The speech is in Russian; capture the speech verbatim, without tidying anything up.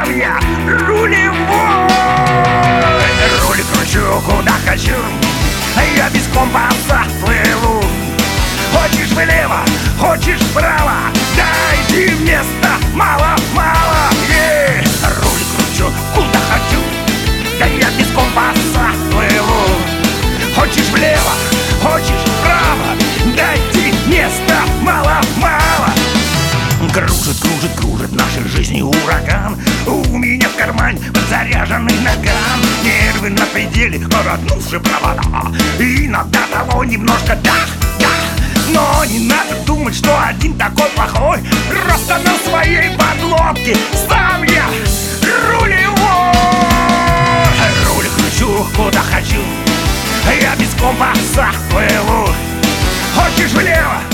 сам я рулевой. Руль кручу куда хочу, я без компаса плыву. Хочешь влево, хочешь вправо, дайте места мало-мало. Yeah. Руль кручу куда хочу, да я без компаса плыву. Хочешь влево, хочешь вправо, дайте места мало-мало. Кружит, кружит, кружит в нашей жизни ураган. У меня в кармане подзаряженный наган. Нервы на пределе, коротнувшие провода. Иногда того немножко дах, дах. Но не надо думать, что один такой плохой. Просто на своей подлодке сам я рулевой. Руль кручу куда хочу, я без компаса плыву. Хочешь влево,